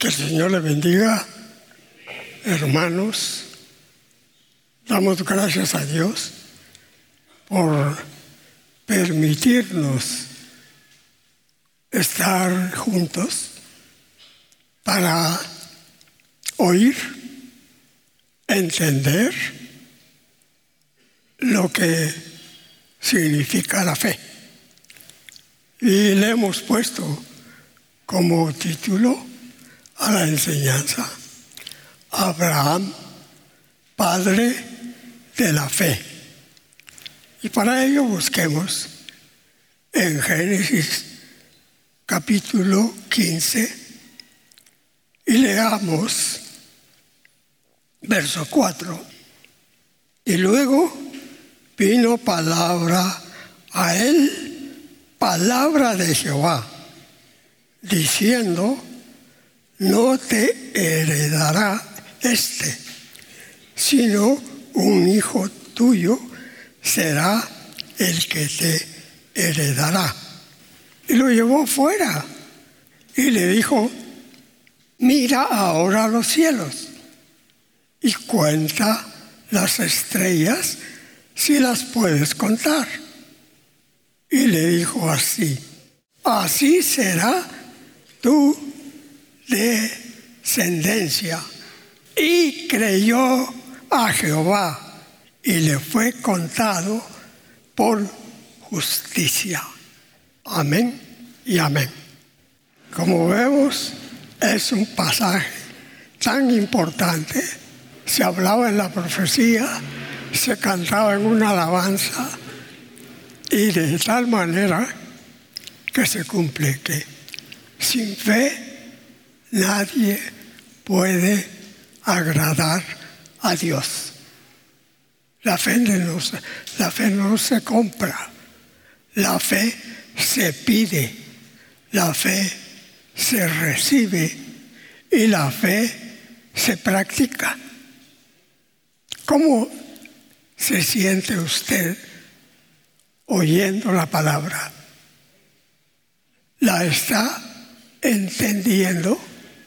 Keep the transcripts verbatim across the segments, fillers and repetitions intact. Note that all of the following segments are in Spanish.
Que el Señor le bendiga, hermanos. Damos gracias a Dios por permitirnos estar juntos para oír, entender lo que significa la fe. Y le hemos puesto como título a la enseñanza: Abraham, padre de la fe. Y para ello busquemos en Génesis capítulo quince y leamos verso cuatro. Y luego vino palabra a él, palabra de Jehová, diciendo: no te heredará este, sino un hijo tuyo será el que te heredará. Y lo llevó fuera y le dijo: mira ahora los cielos y cuenta las estrellas si las puedes contar. Y le dijo así: así será tu descendencia. Y creyó a Jehová y le fue contado por justicia. Amén y amén. Como vemos, es un pasaje tan importante. Se hablaba en la profecía, se cantaba en una alabanza, y de tal manera que se cumple que sin fe nadie puede agradar a Dios. La fe no, la fe no se compra, la fe se pide, la fe se recibe y la fe se practica. ¿Cómo se siente usted oyendo la palabra? ¿La está entendiendo?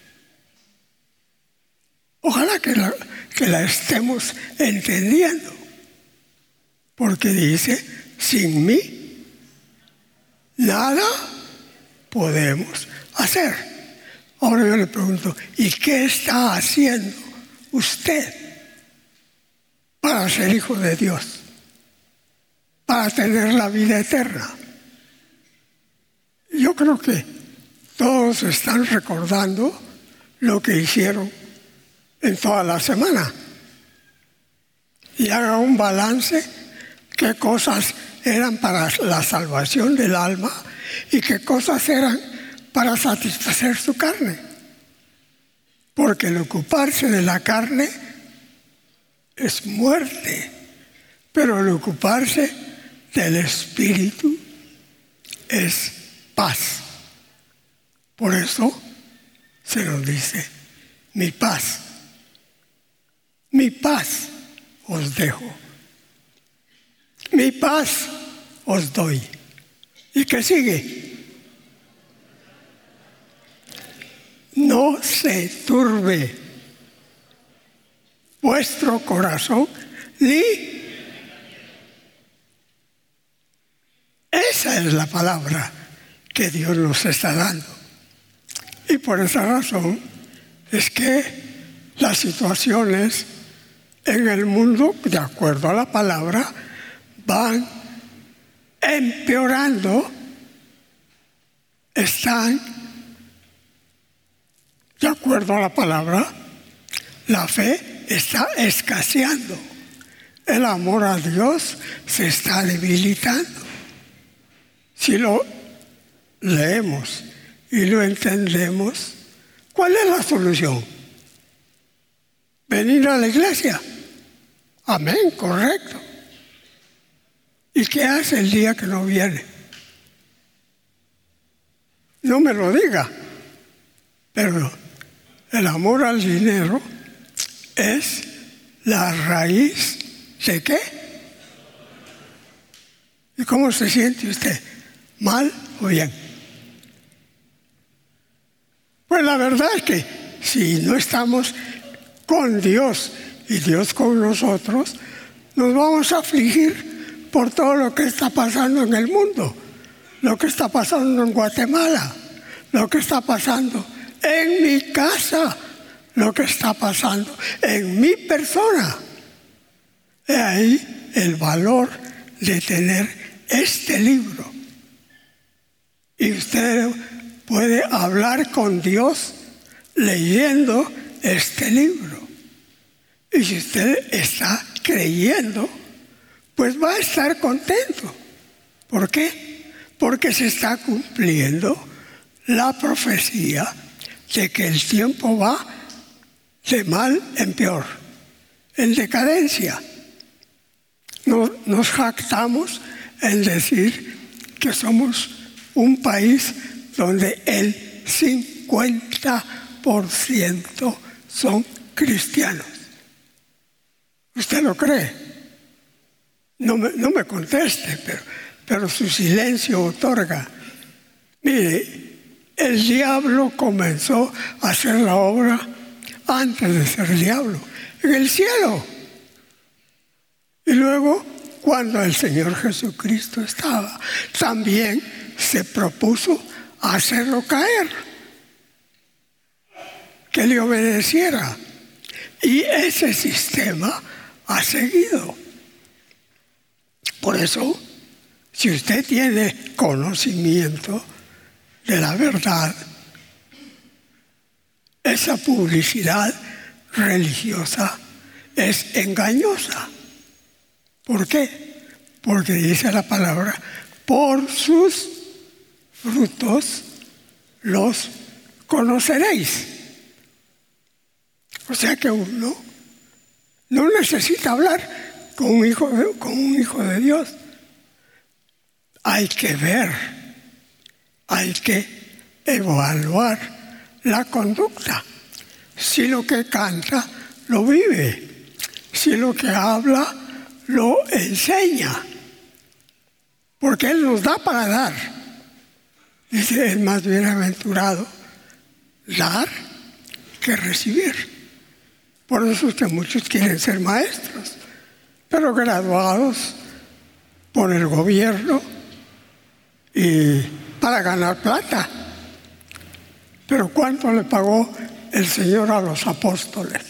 Ojalá que la, que la estemos entendiendo, porque dice: sin mí nada podemos hacer. Ahora yo le pregunto: ¿y qué está haciendo usted para ser hijo de Dios, para tener la vida eterna? Yo creo que todos están recordando lo que hicieron en toda la semana y haga un balance: qué cosas eran para la salvación del alma y qué cosas eran para satisfacer su carne, porque el ocuparse de la carne es muerte, pero el ocuparse del espíritu es paz. Por eso se nos dice: mi paz Mi paz os dejo, mi paz os doy. ¿Y qué sigue? No se turbe vuestro corazón, ni... Esa es la palabra que Dios nos está dando. Y por esa razón es que las situaciones en el mundo, de acuerdo a la palabra, van empeorando, están, de acuerdo a la palabra, la fe está escaseando, el amor a Dios se está debilitando. Si lo leemos y lo entendemos, ¿cuál es la solución? Venir a la iglesia. Amén, correcto. ¿Y qué hace el día que no viene? No me lo diga, pero el amor al dinero es la raíz de ¿qué? ¿Y cómo se siente usted? ¿Mal o bien? Pues la verdad es que si no estamos con Dios y Dios con nosotros, nos vamos a afligir por todo lo que está pasando en el mundo, lo que está pasando en Guatemala, lo que está pasando en mi casa, lo que está pasando en mi persona. He ahí el valor de tener este libro. Y usted puede hablar con Dios leyendo este libro. Y si usted está creyendo, pues va a estar contento. ¿Por qué? Porque se está cumpliendo la profecía de que el tiempo va de mal en peor, en decadencia. No, nos jactamos en decir que somos un país donde el cincuenta por ciento son cristianos. ¿Usted lo cree? No me, no me conteste, pero, pero su silencio otorga. Mire, el diablo comenzó a hacer la obra antes de ser diablo, en el cielo. Y luego, cuando el Señor Jesucristo estaba, también se propuso hacerlo caer, que le obedeciera. Y ese sistema ha seguido. Por eso, si usted tiene conocimiento de la verdad, esa publicidad religiosa es engañosa. ¿Por qué? Porque dice la palabra, por sus frutos los conoceréis. O sea que uno no necesita hablar con un hijo de, con un hijo de Dios. Hay que ver, hay que evaluar la conducta. Si lo que canta lo vive, si lo que habla lo enseña, porque Él nos da para dar. Dice, es más bienaventurado dar que recibir. Por eso es que muchos quieren ser maestros, pero graduados por el gobierno y para ganar plata. Pero ¿cuánto le pagó el Señor a los apóstoles?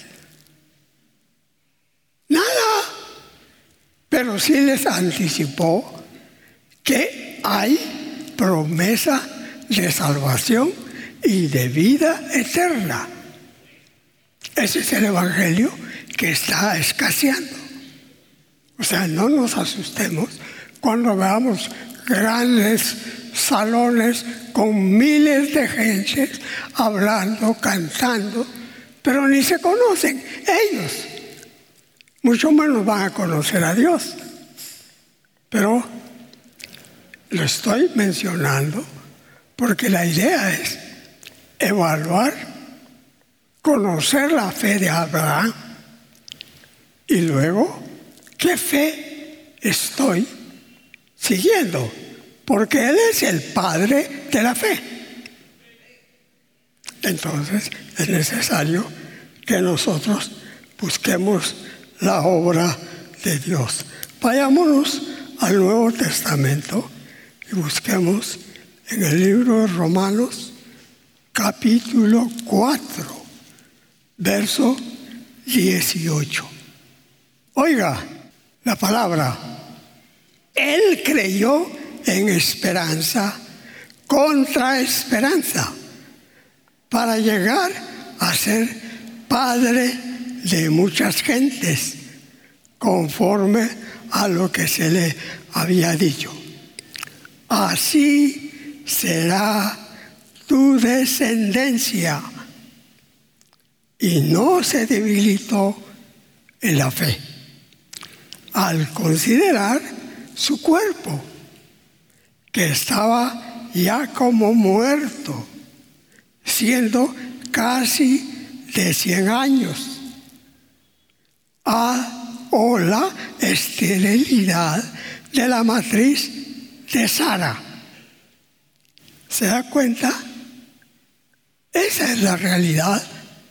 Nada. Pero sí les anticipó que hay promesa de salvación y de vida eterna. Ese es el evangelio que está escaseando. O sea, no nos asustemos cuando veamos grandes salones con miles de gente hablando, cantando, pero ni se conocen ellos. Mucho menos van a conocer a Dios. Pero lo estoy mencionando porque la idea es evaluar, conocer la fe de Abraham y luego qué fe estoy siguiendo, porque Él es el padre de la fe. Entonces es necesario que nosotros busquemos la obra de Dios. Vayámonos al Nuevo Testamento y busquemos en el libro de Romanos, capítulo cuatro, verso dieciocho. Oiga la palabra. Él creyó en esperanza contra esperanza para llegar a ser padre de muchas gentes, conforme a lo que se le había dicho. Así será tu descendencia. Y no se debilitó en la fe al considerar su cuerpo, que estaba ya como muerto, siendo casi de cien años. A, o la esterilidad de la matriz de Sara. ¿Se da cuenta? Esa es la realidad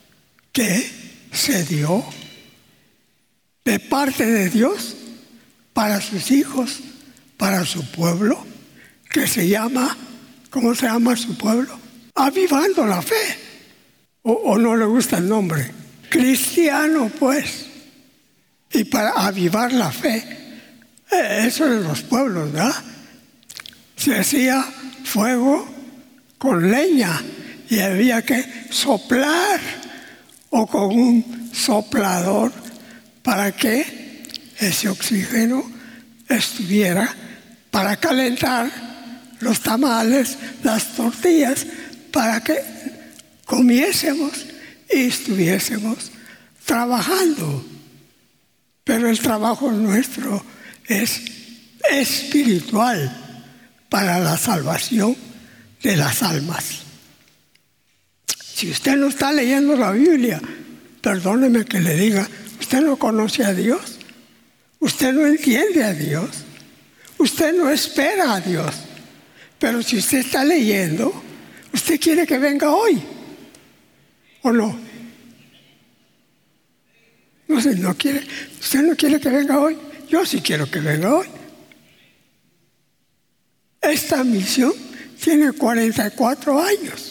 que se dio de parte de Dios para sus hijos, para su pueblo, que se llama, ¿cómo se llama su pueblo? Avivando la fe. O, o no le gusta el nombre. Cristiano, pues. Y para avivar la fe, eh, eso en los pueblos, ¿verdad? Se hacía fuego con leña y había que soplar o con un soplador para que ese oxígeno estuviera para calentar los tamales, las tortillas, para que comiésemos y estuviésemos trabajando. Pero el trabajo nuestro es espiritual para la salvación de las almas. Si usted no está leyendo la Biblia, perdóneme que le diga, usted no conoce a Dios, usted no entiende a Dios, usted no espera a Dios. Pero si usted está leyendo, usted quiere que venga hoy, ¿o no? No sé, no quiere, usted no quiere que venga hoy, yo sí quiero que venga hoy. Esta misión tiene cuarenta y cuatro años.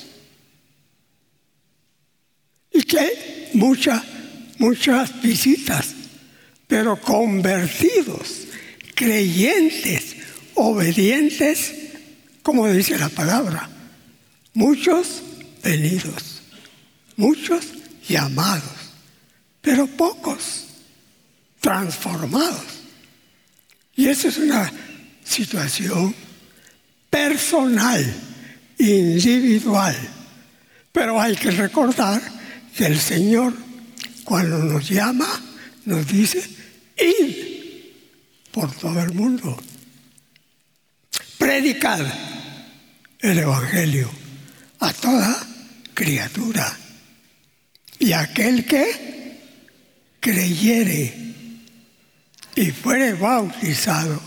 Y que hay muchas, muchas visitas, pero convertidos, creyentes, obedientes, como dice la palabra. Muchos venidos, muchos llamados, pero pocos transformados. Y esa es una situación personal, individual. Pero hay que recordar que el Señor, cuando nos llama, nos dice, id por todo el mundo. Predicad el Evangelio a toda criatura. Y aquel que creyere y fuere bautizado,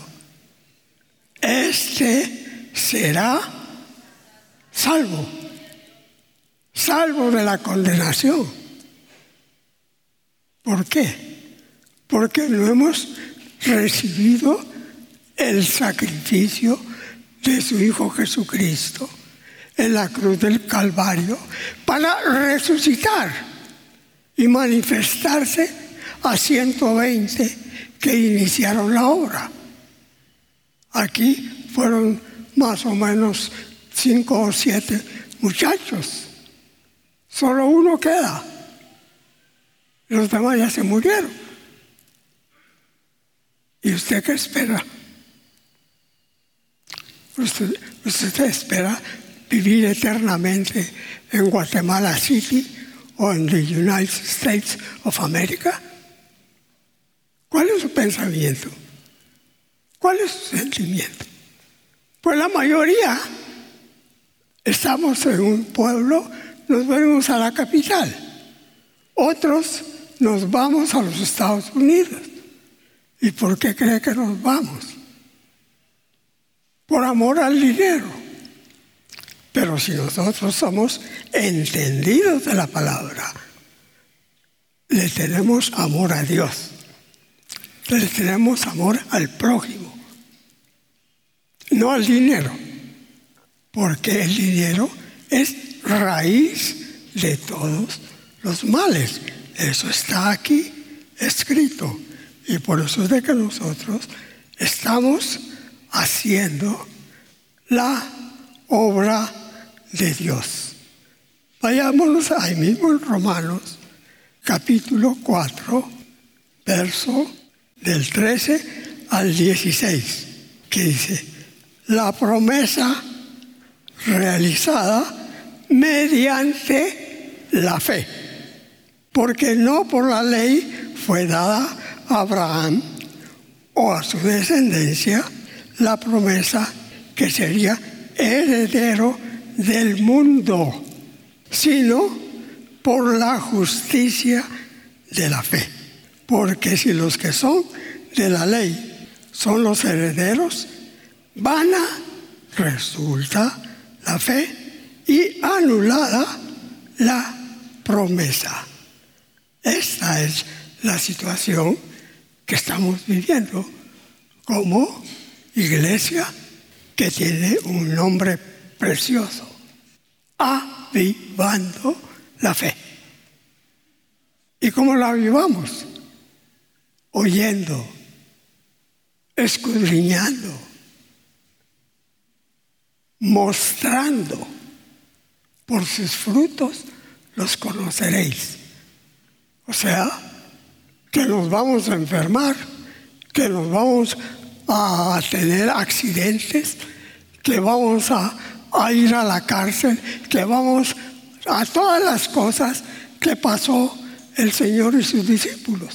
este será salvo. Salvo de la condenación. ¿Por qué? Porque no hemos recibido el sacrificio de su Hijo Jesucristo en la cruz del Calvario para resucitar y manifestarse a ciento veinte que iniciaron la obra. Aquí fueron más o menos cinco o siete muchachos. Solo uno queda. Los demás ya se murieron. ¿Y usted qué espera? ¿Usted, usted espera vivir eternamente en Guatemala City o en the United States of America? ¿Cuál es su pensamiento? ¿Cuál es su sentimiento? Pues la mayoría estamos en un pueblo, nos venimos a la capital. Otros nos vamos a los Estados Unidos. ¿Y por qué cree que nos vamos? Por amor al dinero. Pero si nosotros somos entendidos de la palabra, le tenemos amor a Dios, le tenemos amor al prójimo, no al dinero, porque el dinero es raíz de todos los males. Eso está aquí escrito. Y por eso es de que nosotros estamos haciendo la obra de Dios. Vayámonos ahí mismo en Romanos, capítulo cuatro, verso del trece al dieciséis, que dice, la promesa realizada mediante la fe, porque no por la ley fue dada a Abraham o a su descendencia la promesa que sería heredero del mundo, sino por la justicia de la fe. Porque si los que son de la ley son los herederos, vana resulta la fe y anulada la promesa. Esta es la situación que estamos viviendo como iglesia que tiene un nombre precioso: avivando la fe. ¿Y cómo la avivamos? Oyendo, escudriñando, mostrando. Por sus frutos los conoceréis. O sea, que nos vamos a enfermar, que nos vamos a tener accidentes, que vamos a, a ir a la cárcel, que vamos a todas las cosas que pasó el Señor y sus discípulos.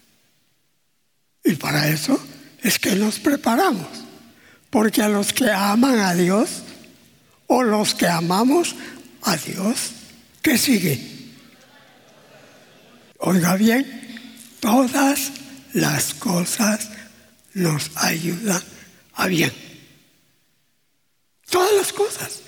Y para eso es que nos preparamos. Porque a los que aman a Dios, o los que amamos a Dios, ¿qué sigue? Oiga bien, todas las cosas nos ayudan a bien. Todas las cosas.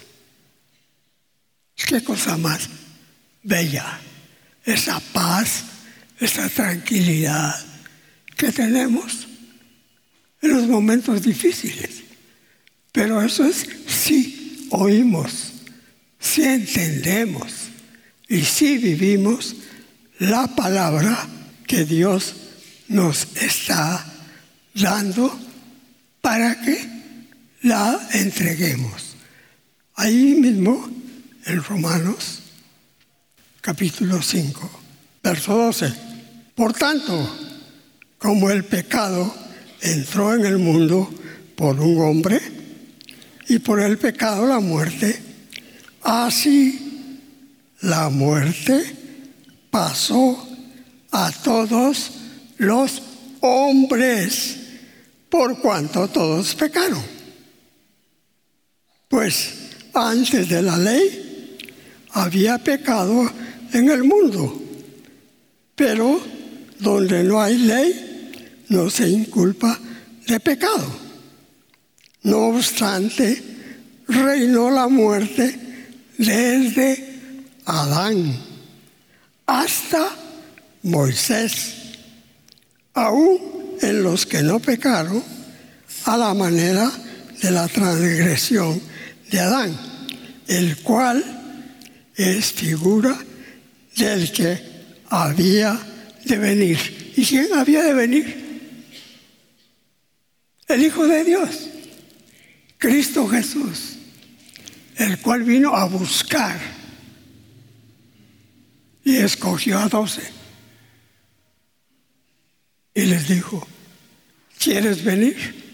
¿Qué cosa más bella? Esa paz, esa tranquilidad que tenemos en los momentos difíciles. Pero eso es si oímos, si entendemos y si vivimos la palabra que Dios nos está dando para que la entreguemos. Ahí mismo, en Romanos, capítulo cinco, verso doce. Por tanto, como el pecado entró en el mundo por un hombre, y por el pecado la muerte, así la muerte pasó a todos los hombres, por cuanto todos pecaron. Pues antes de la ley había pecado en el mundo, pero donde no hay ley no se inculpa de pecado. No obstante, reinó la muerte desde Adán hasta Moisés, aún en los que no pecaron, a la manera de la transgresión de Adán, el cual es figura del que había de venir. ¿Y quién había de venir? El Hijo de Dios, Cristo Jesús, el cual vino a buscar y escogió a doce. Y les dijo, ¿quieres venir?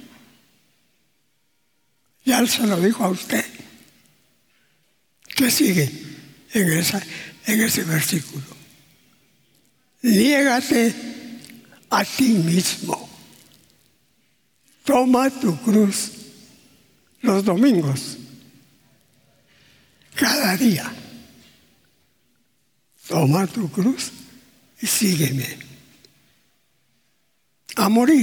Ya él se lo dijo a usted. ¿Qué sigue en, esa, en ese versículo? Niégate a ti mismo. Toma tu cruz los domingos, cada día. Toma tu cruz y sígueme. A morir,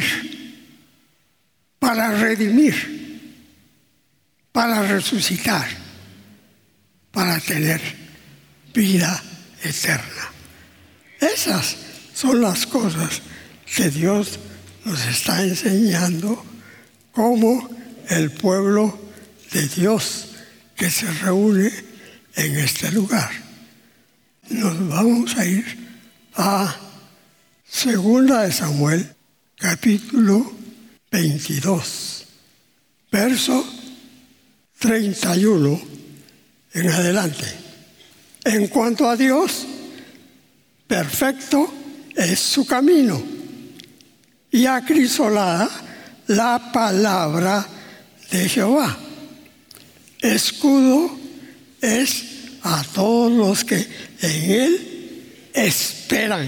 para redimir, para resucitar, para tener vida eterna. Esas son las cosas que Dios nos está enseñando como el pueblo de Dios que se reúne en este lugar. Nos vamos a ir a Segunda de Samuel, capítulo veintidós, verso treinta y uno en adelante. En cuanto a Dios, perfecto es su camino y acrisolada la palabra de Jehová. Escudo es a todos los que en él esperan.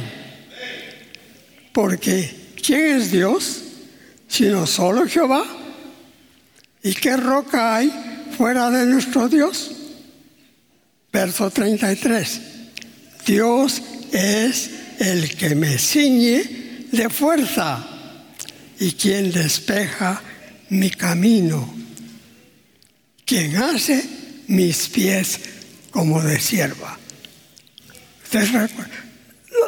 Porque ¿quién es Dios sino solo Jehová? ¿Y qué roca hay fuera de nuestro Dios? Verso treinta y tres. Dios es el que me ciñe de fuerza y quien despeja mi camino, quien hace mis pies como de sierva. Ustedes recuerdan,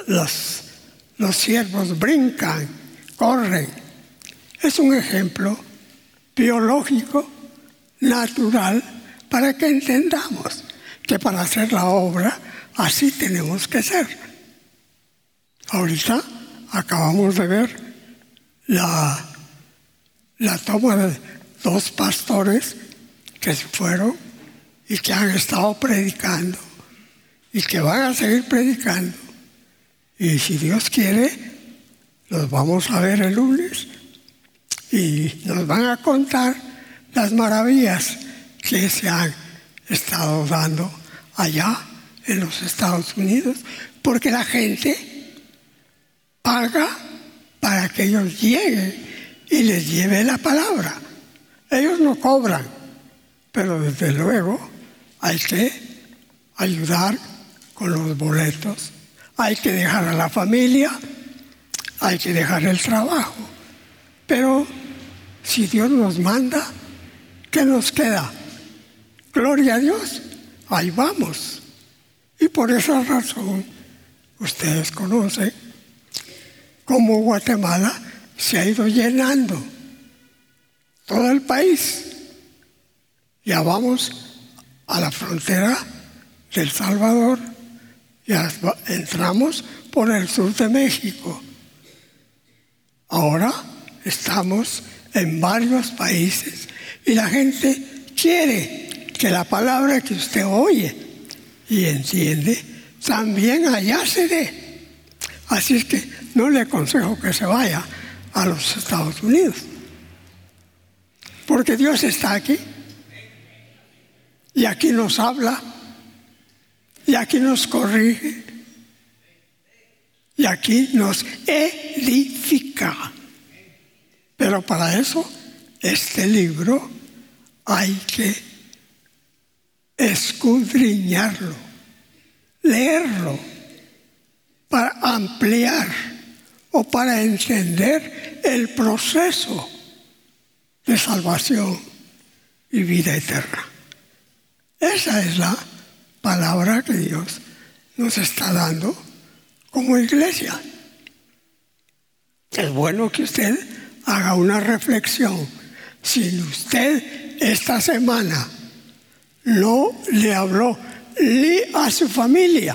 los, los ciervos brincan, corren. Es un ejemplo biológico, natural, para que entendamos que para hacer la obra así tenemos que ser. Ahorita acabamos de ver la, la toma de dos pastores que se fueron y que han estado predicando y que van a seguir predicando. Y si Dios quiere, los vamos a ver el lunes y nos van a contar las maravillas que se han estado dando allá en los Estados Unidos, porque la gente paga para que ellos lleguen y les lleve la palabra. Ellos no cobran, pero desde luego hay que ayudar con los boletos, hay que dejar a la familia, hay que dejar el trabajo. Pero si Dios nos manda, ¿qué nos queda? Gloria a Dios, ahí vamos. Y por esa razón, ustedes conocen cómo Guatemala se ha ido llenando. Todo el país. Ya vamos a la frontera de El Salvador, ya entramos por el sur de México. Ahora estamos en varios países y la gente quiere que la palabra que usted oye y entiende también allá se dé. Así es que no le aconsejo que se vaya a los Estados Unidos, porque Dios está aquí y aquí nos habla y aquí nos corrige y aquí nos edifica. Pero para eso este libro hay que escudriñarlo, leerlo, para ampliar o para entender el proceso de salvación y vida eterna. Esa es la palabra que Dios nos está dando como iglesia. Es bueno que usted haga una reflexión. Si usted esta semana no le habló ni a su familia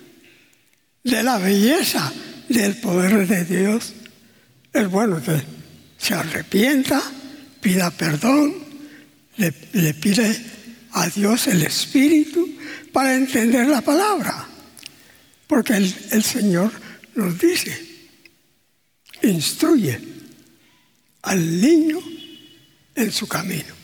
de la belleza del poder de Dios, es bueno que se arrepienta, pida perdón, le, le pide a Dios el Espíritu para entender la palabra. Porque el, el Señor nos dice, instruye al niño en su camino.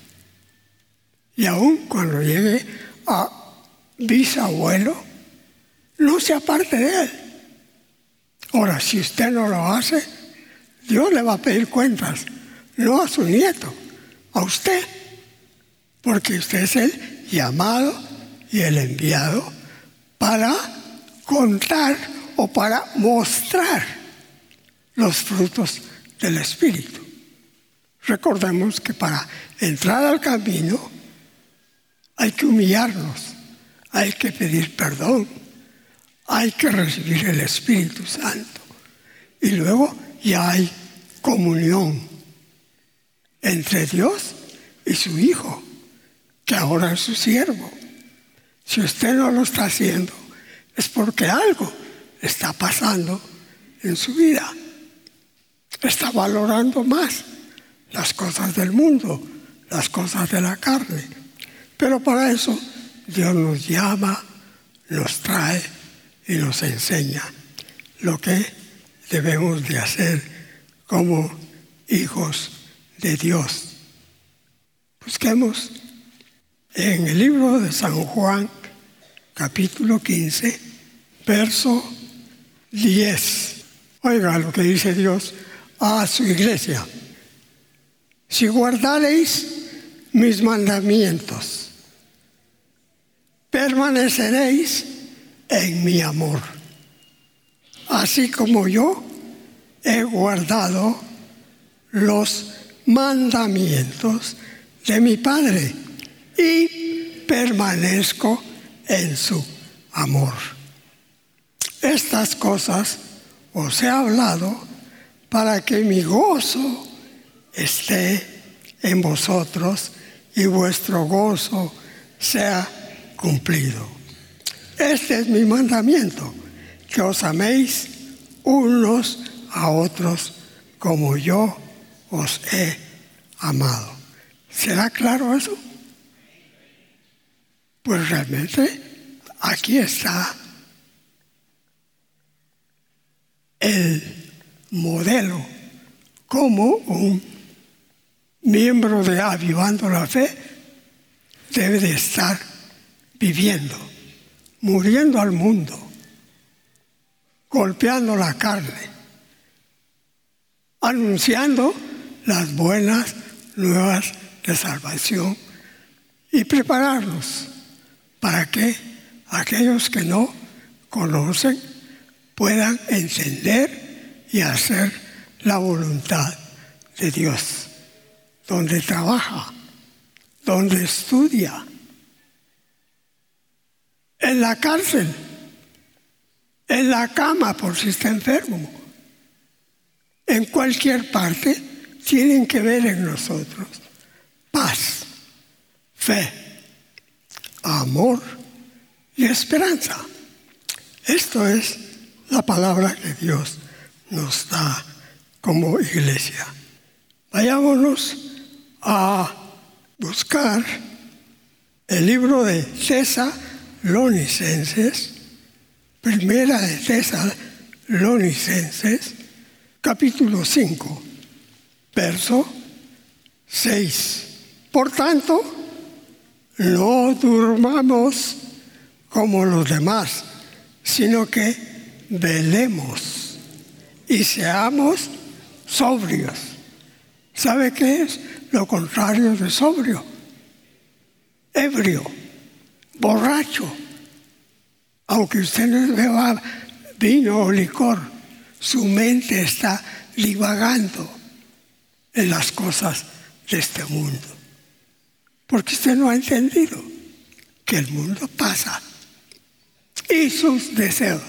Y aun cuando llegue a bisabuelo, no se aparte de él. Ahora, si usted no lo hace, Dios le va a pedir cuentas, no a su nieto, a usted, porque usted es el llamado y el enviado para contar o para mostrar los frutos del Espíritu. Recordemos que para entrar al camino hay que humillarnos, hay que pedir perdón, hay que recibir el Espíritu Santo. Y luego ya hay comunión entre Dios y su Hijo, que ahora es su siervo. Si usted no lo está haciendo, es porque algo está pasando en su vida. Está valorando más las cosas del mundo, las cosas de la carne. Pero para eso Dios nos llama, nos trae y nos enseña lo que debemos de hacer como hijos de Dios. Busquemos en el libro de San Juan, capítulo quince, verso diez. Oiga lo que dice Dios a su iglesia. Si guardareis mis mandamientos, permaneceréis en mi amor, así como yo he guardado los mandamientos de mi Padre y permanezco en su amor. Esa Estas cosas os he hablado para que mi gozo esté en vosotros y vuestro gozo sea cumplido. Este es mi mandamiento, que os améis unos a otros como yo os he amado. ¿Será claro eso? Pues realmente aquí está el modelo como un miembro de Avivando la Fe debe de estar viviendo, muriendo al mundo, golpeando la carne, anunciando las buenas nuevas de salvación y prepararnos para que aquellos que no conocen puedan entender y hacer la voluntad de Dios, donde trabaja, donde estudia, en la cárcel, en la cama por si está enfermo, en cualquier parte, tienen que ver en nosotros paz, fe, amor y esperanza. Esto es la palabra que Dios nos da como iglesia. Vayámonos a buscar el libro de Tesalonicenses, primera de Tesalonicenses, capítulo cinco, verso seis. Por tanto, no durmamos como los demás, sino que velemos y seamos sobrios. ¿Sabe qué es lo contrario de sobrio? Ebrio, borracho. Aunque usted no beba vino o licor, su mente está divagando en las cosas de este mundo. Porque usted no ha entendido que el mundo pasa y sus deseos.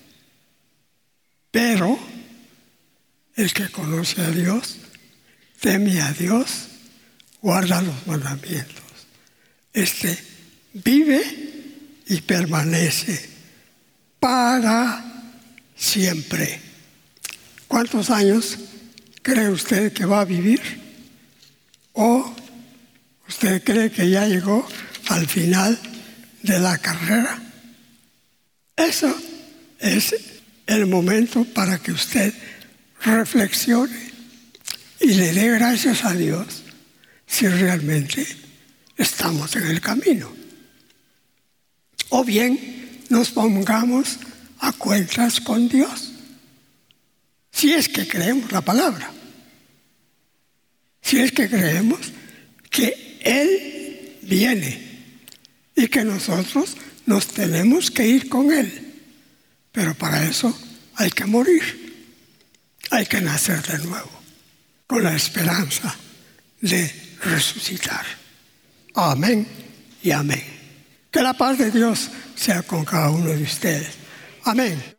Pero el que conoce a Dios, teme a Dios, guarda los mandamientos. Este vive y permanece para siempre. ¿Cuántos años cree usted que va a vivir? ¿O usted cree que ya llegó al final de la carrera? Eso es el momento para que usted reflexione y le dé gracias a Dios si realmente estamos en el camino. O bien nos pongamos a cuentas con Dios, si es que creemos la palabra, si es que creemos que Él viene y que nosotros nos tenemos que ir con Él. Pero para eso hay que morir, hay que nacer de nuevo, con la esperanza de resucitar. Amén y amén. Que la paz de Dios sea con cada uno de ustedes. Amén.